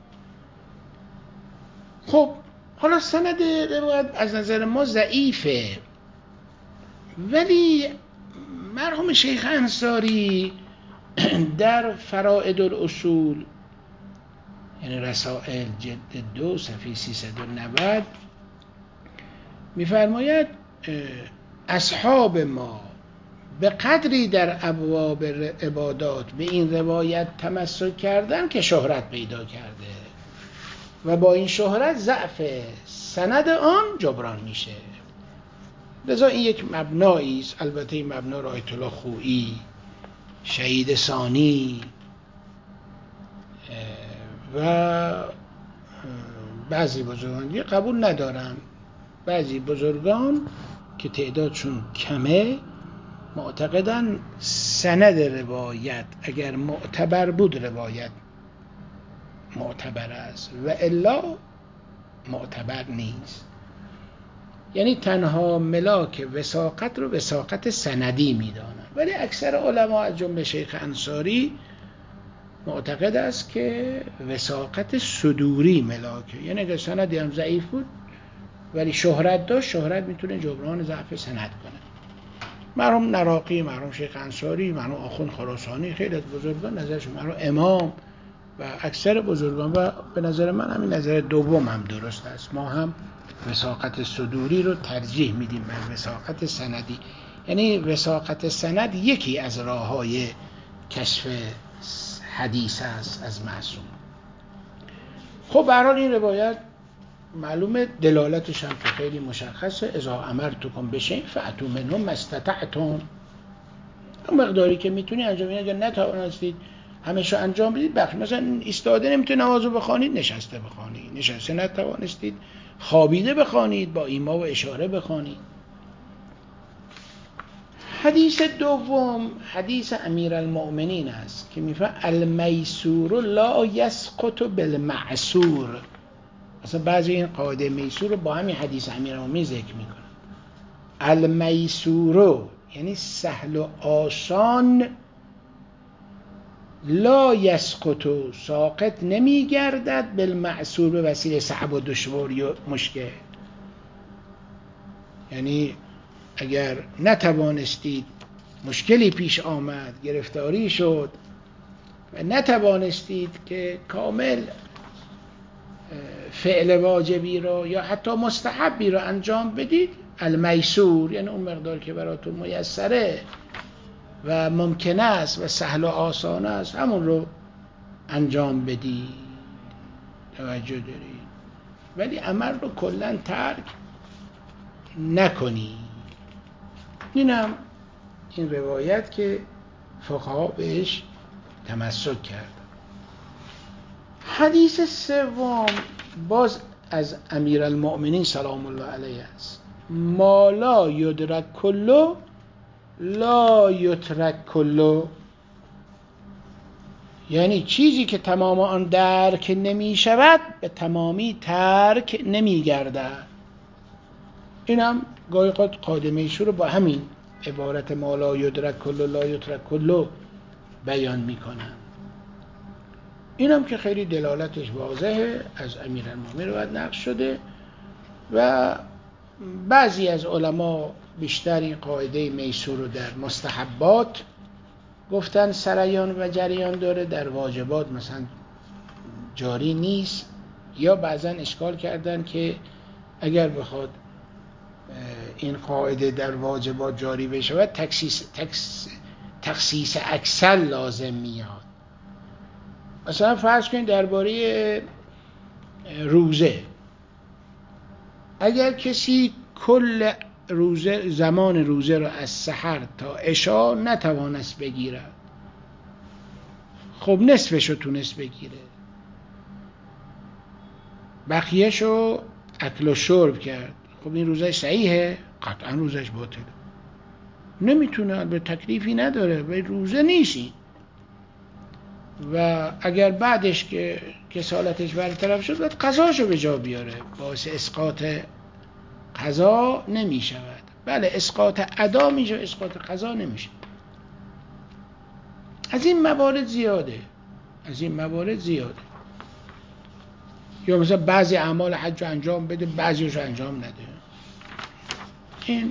خب حالا سند روایت از نظر ما ضعیفه، ولی مرحوم شیخ انصاری در فرائد الاصول یعنی رسائل جلد 2 صفحه 390 میفرماید اصحاب ما به قدری در ابواب عبادات به این روایت تمسک کردن که شهرت پیدا کرده و با این شهرت ضعف سند آن جبران میشه. لذا این یک مبنایی است. البته این مبنا را آیت الله خویی، شهید ثانی و بعضی بزرگان قبول ندارن. بعضی بزرگان که تعدادشون کمه معتقدن سند روایت اگر معتبر بود روایت معتبر است و الا معتبر نیست. یعنی تنها ملاک وثاقت رو وثاقت سندی میدانن، ولی اکثر علما از جمله شیخ انصاری معتقد است که وثاقت صدوری ملاکه. یعنی اگر سندی هم ضعیف بود ولی شهرت داشت، شهرت میتونه جبران ضعف سند کنه. مرحوم نراقی، مرحوم شیخ انصاری، مرحوم آخوند خراسانی، خیلی از بزرگان نظرشون، مرحوم امام و اکثر بزرگان، و به نظر من همین نظر دوم هم درست است. ما هم وثاقت صدوری رو ترجیح میدیم بر وثاقت سندی. یعنی وثاقت سند یکی از راه‌های کشف حدیث است از معصوم. خب به هر حال این روایت معلومه دلالتش هم که خیلی مشخصه. اذا امرتکم بشیء فأتوا منه ما استطعتم. اون مقداری که میتونی انجام بدید. اگر نتوانستید همشو انجام بدید بخش، مثلا ایستاده نمیتونید نمازو بخوانید، نشسته بخوانید. نشسته نتوانستید خوابیده بخوانید، با ایما و اشاره بخوانید. حدیث دوم حدیث امیرالمؤمنین است که میفرماید المیسور لا یسقط بالمعسور. اصلا بعضی این قاعده میسور رو با همین حدیث امیرالمؤمنین ذکر میکنن. المیسور یعنی سهل و آسان، لا یسقط ساقط نمیگردد، بالمعسور به وسیله صعب و دشواری و مشکل. یعنی اگر نتوانستید، مشکلی پیش آمد، گرفتاری شد و نتوانستید که کامل فعل واجبی رو یا حتی مستحبی رو انجام بدید، المیسور یعنی اون مقدار که براتون میسره و ممکن است و سهل و آسان است، همون رو انجام بدید. توجه دارید؟ ولی عمل رو کلاً ترک نکنید. اینم این روایت که فقها بهش تمسک کرد. حدیث سوم باز از امیرالمؤمنین سلام الله علیه است. ما لا یدرک کله لا یترک کله. یعنی چیزی که تمام آن درک نمی شود به تمامی ترک نمی گردد. اینم گاهی قاعده میسور رو با همین عبارت ما لا یدرک کله لا یترک کله بیان میکنن. اینم که خیلی دلالتش واضحه، از امیرالمؤمنین روایت نقل شده و بعضی از علما بیشتر این قاعده میسور رو در مستحبات گفتن سریان و جریان داره، در واجبات مثلا جاری نیست، یا بعضا اشکال کردن که اگر بخواد این قاعده در واجبات جاری بشه تخصیص اکثر لازم میاد. مثلا فرض کنید درباره روزه، اگر کسی کل روزه، زمان روزه رو از سحر تا عشا نتوانست بگیره، خب نصفشو تونست بگیره، بقیهشو اکل و شرب کرد، خب این روزش صحیحه؟ قطعا روزش باطله. نمیتونه، به تکلیفی نداره، به روزه نیستی. و اگر بعدش که کسالتش برطرف شد باید قضاشو به جا بیاره، باعث اسقاط قضا نمی شود. بله اسقاط ادا میشه، اسقاط قضا نمیشه. از این موارد زیاده. یا مثلا بعضی اعمال حج رو انجام بده، بعضیش رو انجام نده. این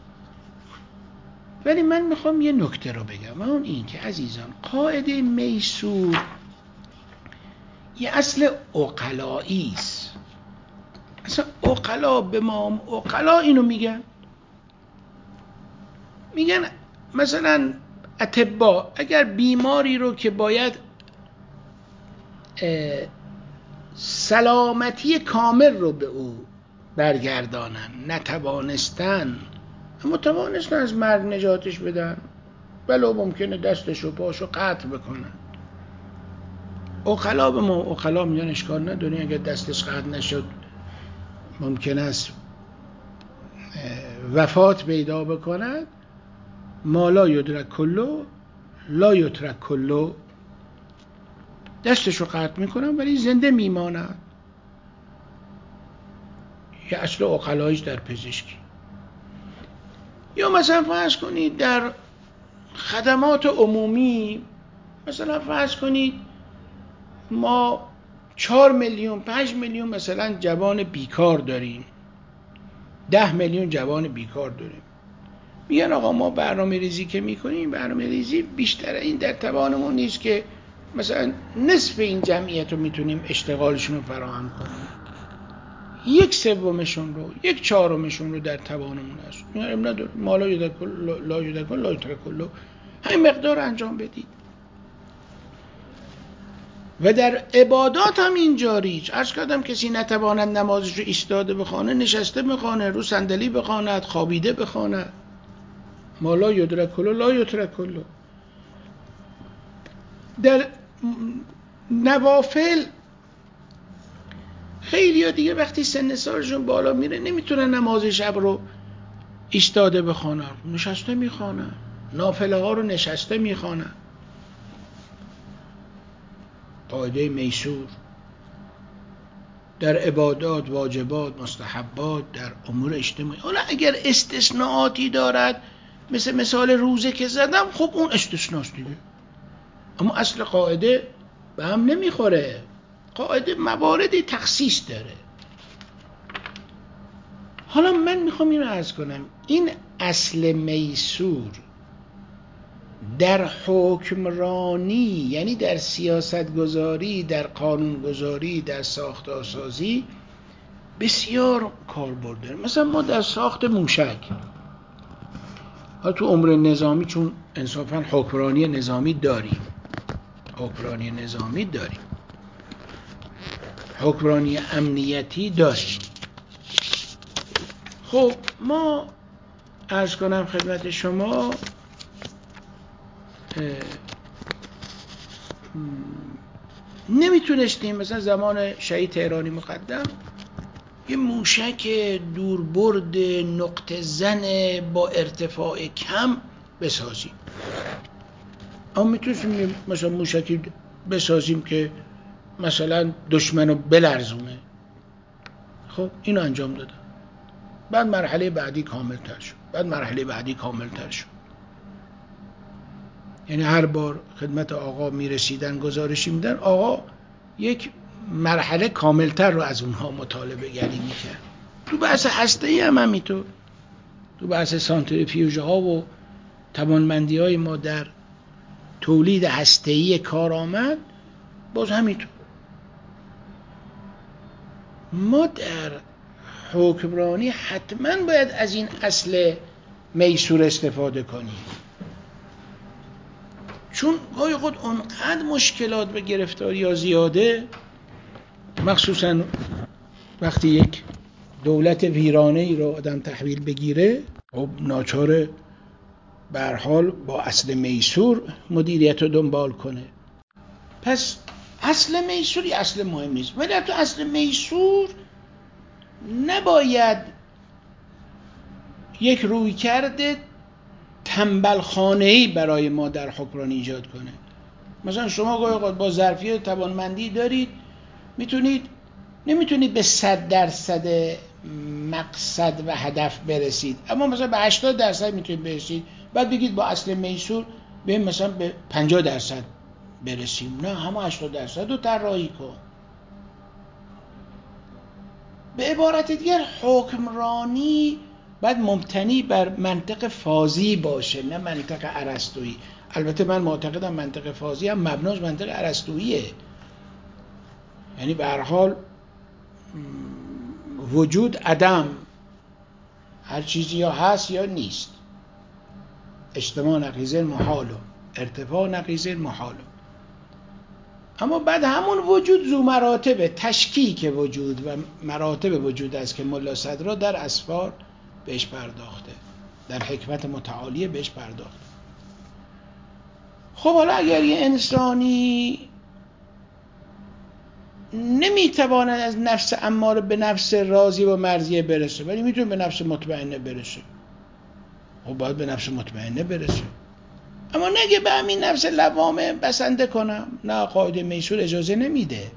ولی من میخوام یه نکته رو بگم، اون این که عزیزان قاعده میسور یه اصل عقلایی است. مثلا عقلا به ما عقلا اینو میگن مثلا اطباء اگر بیماری رو که باید سلامتی کامل رو به او برگردانن نتوانستن، اما توانستن از مرگ نجاتش بدن، ولو ممکنه دستش و پاشو قطع بکنن. عقلا به ما عقلا میگن اشکال نداره، اگر دستش قطع نشد ممکن است وفات پیدا بکند. ما لا یدرک کلو لا یترک کلو، دستشو قطع میکنن ولی زنده میماند. یه اصل عقلایش در پزشکی. یا مثلا فرض کنید در خدمات عمومی، مثلا فرض کنید ما 4 میلیون 5 میلیون مثلا جوان بیکار داریم، 10 میلیون جوان بیکار داریم. میگن آقا ما برنامه ریزی که میکنیم، برنامه ریزی بیشتر این در توانمون نیست که مثلا نصف این جمعیت رو میتونیم اشتغالشون رو فراهم کنیم، 1/3 رو 1/4 رو در توانمون هست. ما لا یدرک لا یترک کلو، همین مقدار انجام بدید. و در عبادات هم اینجاریه. عرض کردم کسی نتواند نمازش رو ایستاده بخونه، نشسته بخونه، رو صندلی بخواند، خوابیده بخواند. ما لا یدرک کلو لا یترک کلو. در نوافل خیلی ها دیگه وقتی سن سالشون بالا میره نمیتونن نماز شب رو ایستاده بخونن، نشسته میخوانن، نافله ها رو نشسته میخوانن. قاعده میسور در عبادات، واجبات، مستحبات، در امور اجتماعی. حالا اگر استثناءاتی دارد مثل مثال روزه که زدم، خب اون استثناست دیگه، اما اصل قاعده به هم نمیخوره. قاعده مواردی تخصیص داره. حالا من میخوام اینو عرض کنم، این اصل میسور در حکمرانی، یعنی در سیاست گذاری، در قانون گذاری، در ساختارسازی بسیار کاربرد داره. مثلا ما در ساخت موشک، تو امور نظامی چون انصافا حکمرانی نظامی داریم، حکمرانی امنیتی داریم. خب ما عرض کنم خدمت شما نمیتونستیم مثلا زمان شهید تهرانی مقدم یه موشک دوربرد نقطه زن با ارتفاع کم بسازیم، اما میتونستیم مثلا موشکی بسازیم که مثلا دشمنو بلرزونه. خب اینو انجام دادم. بعد مرحله بعدی کاملتر شد. یعنی هر بار خدمت آقا میرسیدن گزارشی میدن، آقا یک مرحله کاملتر رو از اونها مطالبه گری میکرد. تو بحث هسته‌ای هم همینطور، تو بحث سانتریفیوژ ها و توانمندی های ما در تولید هسته‌ای کارآمد باز همینطور. ما در حکمرانی حتما باید از این اصل میسور استفاده کنیم، چون گاهی خود اونقدر مشکلات به گرفتاری ها زیاده، مخصوصا وقتی یک دولت ویرانه ای رو آدم تحویل بگیره، خب ناچاره به هر حال با اصل میسور مدیریت رو دنبال کنه. پس اصل میسوری اصل مهمی است، ولی تو اصل میسور نباید یک رویکرد تنبلخانه‌ای برای ما در حکمرانی ایجاد کنه. مثلا شما گاهی اوقات با ظرفیت توانمندی دارید، نمیتونید به 100% مقصد و هدف برسید، اما مثلا به 80% میتونید برسید. بعد بگید با اصل میسور بریم مثلا به 50% برسیم. نه، همه 80% رو طراحی کن. به عبارت دیگر حکمرانی باید مبتنی بر منطق فاضی باشه، نه منطق ارسطویی. البته من معتقدم منطق فاضی هم مبناش منطق ارسطوییه. یعنی به هر حال وجود عدم، هر چیزی یا هست یا نیست. اجتماع نقیض محال، ارتفاع نقیض محال. اما بعد همون وجود ذو مراتب، تشکیک وجود و مراتب وجود است که ملا صدرا در اسفار بهش پرداخته، در حکمت متعالیه بهش پرداخته. خب حالا اگر یه انسانی نمیتواند از نفس اماره به نفس راضی و مرضیه برسه ولی میتونه به نفس مطمئنه برسه، خب باید به نفس مطمئنه برسه. اما نگه به همین نفس لوامه بسنده کنم، نه، قاعده میسور اجازه نمیده.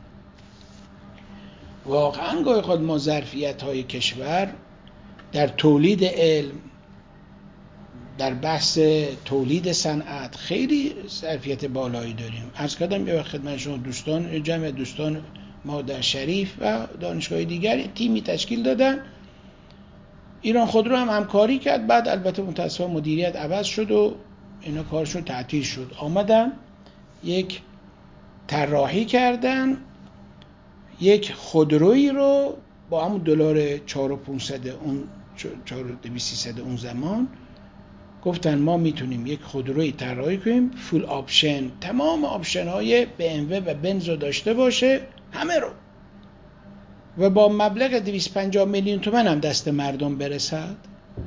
واقعا گاهی خود ما ظرفیت های کشور در تولید علم، در بحث تولید صنعت خیلی ظرفیت بالایی داریم. عرض کردم یه خدمت شما دوستان، جمع دوستان ما در شریف و دانشگاه دیگر تیمی تشکیل دادن. ایران خودرو هم همکاری کرد، بعد البته متاسفانه مدیریت عوض شد و اینا کارشون تعطیل شد. آمدن یک طراحی کردن، یک خودرویی رو با همون دلار 4500 اون 4200 اون زمان گفتن ما میتونیم یک خودرویی طراحی کنیم فول آپشن، تمام آپشن های BMW و بنز رو داشته باشه، همه رو، و با مبلغ 250 میلیون تومان هم دست مردم برسد.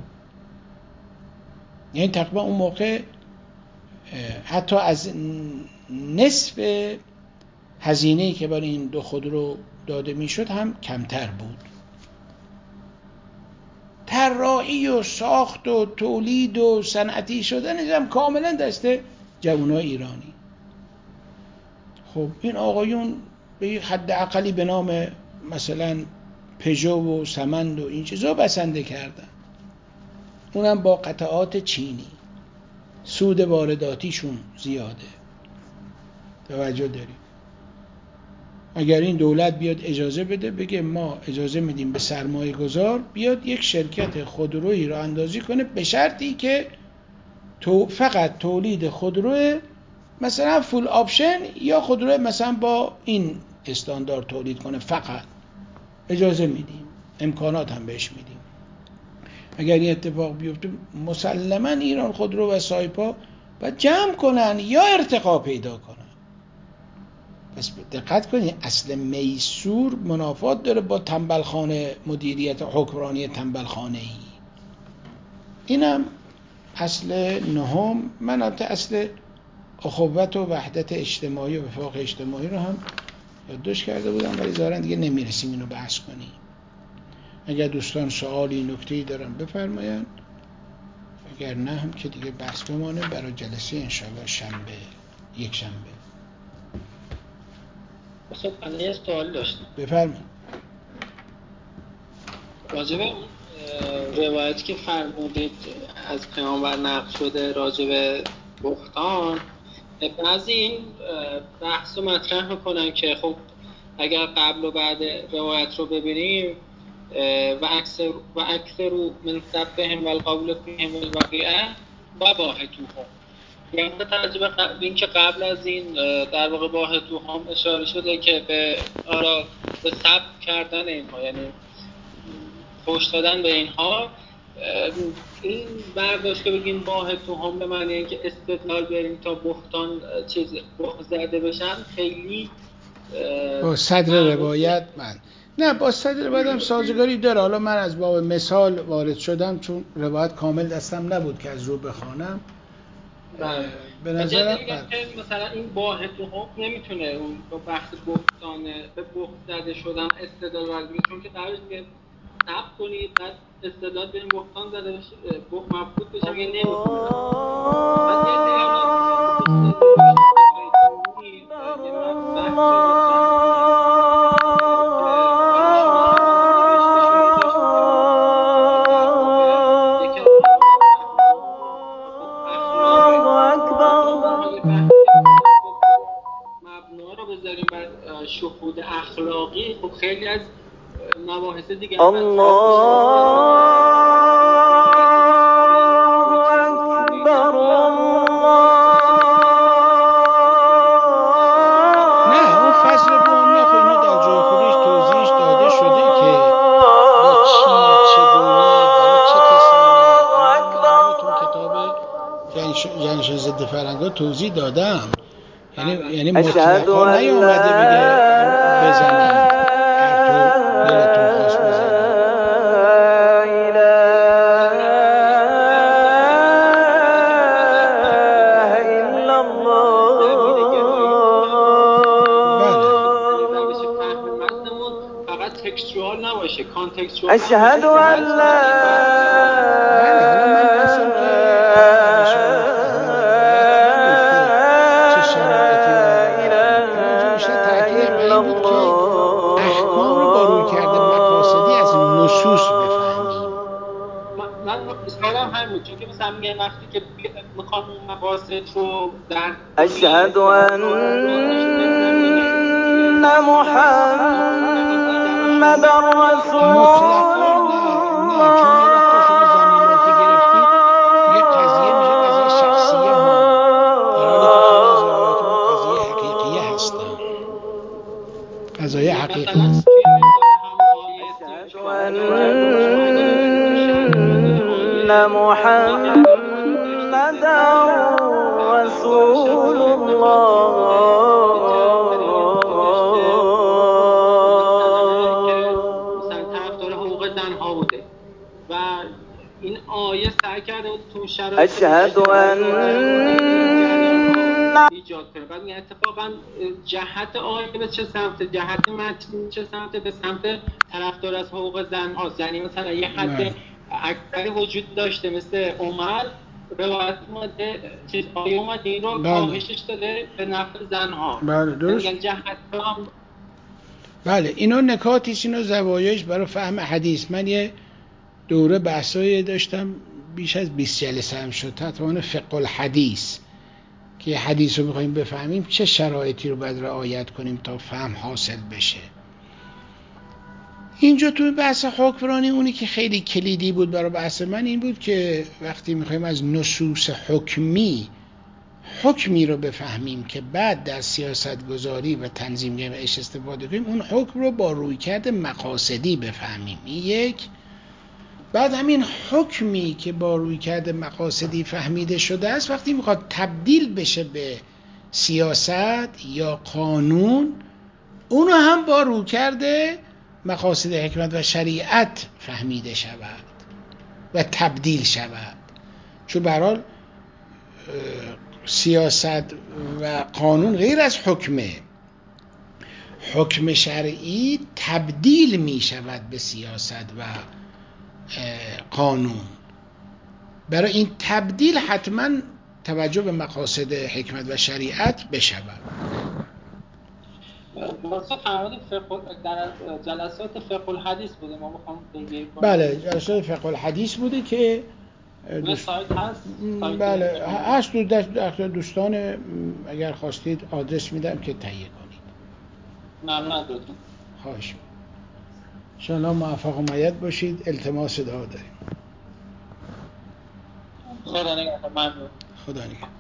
یعنی تقریبا اون موقع حتی از نصف هزینه‌ای که برای این دو خودرو داده میشد هم کمتر بود. طراحی و ساخت و تولید و صنعتی شدن هم کاملا دست جوانای ایرانی. خب این آقایون به حد اقلی به نام مثلا پژو و سمند و این چیزا بسنده کردن، اونم با قطعات چینی، سود وارداتیشون زیاده. توجه داریم. اگر این دولت بیاد اجازه بده، بگه ما اجازه میدیم به سرمایه گذار بیاد یک شرکت خودرویی رو اندازی کنه به شرطی که فقط تولید خودرو مثلا فول آپشن یا خودرو مثلا با این استاندارد تولید کنه، فقط اجازه میدیم، امکانات هم بهش میدیم. اگر این اتفاق بیفته مسلما ایران خودرو و سایپا باید جمع کنن یا ارتقا پیدا کنن. پس دقت کنید، اصل میسور منافات داره با تنبلخانه، مدیریت حکمرانی تنبلخانه ای. اینم اصل نهم. من البته اصل اخوت و وحدت اجتماعی و وفاق اجتماعی رو هم یادداشت کرده بودم ولی ظاهرا دیگه نمیرسیم اینو بحث کنیم. اگر دوستان سوالی نکته‌ای دارن بفرمایند، اگر نه هم که دیگه بحث بمانه برای جلسه انشاءالله شنبه، یک شنبه. خب من یه سوال داشتم. بفرمایید. راجب روایتی که فرمودید از پیامبر نقل شده راجب بهتان، بعضی این بحث رو مطرح میکنن که خب اگر قبل و بعد روایت رو ببینیم و اکثر من سبهم و القول فیهم الوقیعه و باهتوهم، یعنی ترجمه این که قبل از این در واقع باهتوهم اشاره شده که به سب کردن اینها، یعنی خوش دادن به اینها. این برداشت که بگیم باهتوهم به معنی اینکه استدلال بریم تا بهتان چیز زده بشن، خیلی با صدر روایت نه با صدر روایت هم سازگاری داره. حالا من از باب مثال وارد شدم چون روایت کامل دستم نبود که از رو بخوانم. به نظرم مثلا این باهتوهم نمیتونه اون با بحث بهتانه به بهت زده شدن استدلال برگیره، چون که قرارش که نقد کنید بعد استدلال به این بهتان زده بشه مبهوت بشه، اگه نمیتونه بعد یه مبنا رو بذاریم بر شهود اخلاقی، خب خیلی از مباحث دیگه نه اون فصل دوم نه، خب اینا در جای خودش توضیحش داده شده که اونجا توضیح دادم، یعنی مطلقا نیامده بگه بزنید هر طور دلتون خواست بزنید. تکستوال نباشه، کانتکستوال. اشهد ان لا بله حالا من بحثم که اگه شما فهم روایت نبود که چه شرایطی رو باید رعایت کنید. اینجا بیشتر تاکید بر این بود که احکام رو با روی کرده مقاصدی از نصوص بفهمیم. من سوالم همین بود، چون که مثلا میگن وقتی که میخوام اون مقاصد رو در اشهد ان محمد رسول مطلقا نه چون یه وقتا شما ضمیر رو که گرفتید دیگه قضیه میشه قضیه شخصیه ها، در حالی که خیلی از روایات ما قضیه حقیقیه هستن، قضیه حقیقی هست. ان محمد رسول الله و این آیه سعی کرده بود تو شرایط اشهد ان ایجاد کنه. بعد این اتفاقا جهت آیه به چه سمت، جهت متن چه سمت، به سمت طرفدار از حقوق زن هاست. یعنی مثلا یه حد اکثری وجود داشته مثل عمر، روایت اومده چیز آیه اومده این رو کاهشش داده به نفع زن ها. بله درست. یعنی جهت هم بله اینا نکاتیست، اینا زوایاش برای فهم حدیث. من یه دوره بحثایی داشتم بیش از 20 جلسه هم شد تحت عنوان فقه الحدیث که حدیث رو بخوایم بفهمیم چه شرایطی رو باید رعایت کنیم تا فهم حاصل بشه. اینجا توی بحث حکمرانی اونی که خیلی کلیدی بود برای بحث من این بود که وقتی میخوایم از نصوص حکمی رو بفهمیم که بعد در سیاست گذاری و تنظیم جمعش استفاده کنیم، اون حکم رو با رویکرد مقاصدی بفهمیم. این یک. بعد همین حکمی که با رویکرد مقاصدی فهمیده شده است وقتی میخواد تبدیل بشه به سیاست یا قانون، اونو هم با رویکرد مقاصد حکمت و شریعت فهمیده شود و تبدیل شود. چون به هر حال سیاست و قانون غیر از حکمه، حکم شرعی تبدیل می شود به سیاست و قانون. برای این تبدیل حتما توجه به مقاصد حکمت و شریعت بشود. در جلسات فقه الحدیث بوده ما بخوام پیگیری کنیم. بله جلسات فقه الحدیث بوده که سایت هست. بله هست تو دوستان، اگر خواستید آدرس میدم که تهیه کنید. ممنون ازتون. خواهش می‌کنم. ان شاء الله موفق و مؤید باشید. التماس دعا داریم. خدا نگهدار. ممنون. خدا نگهدار.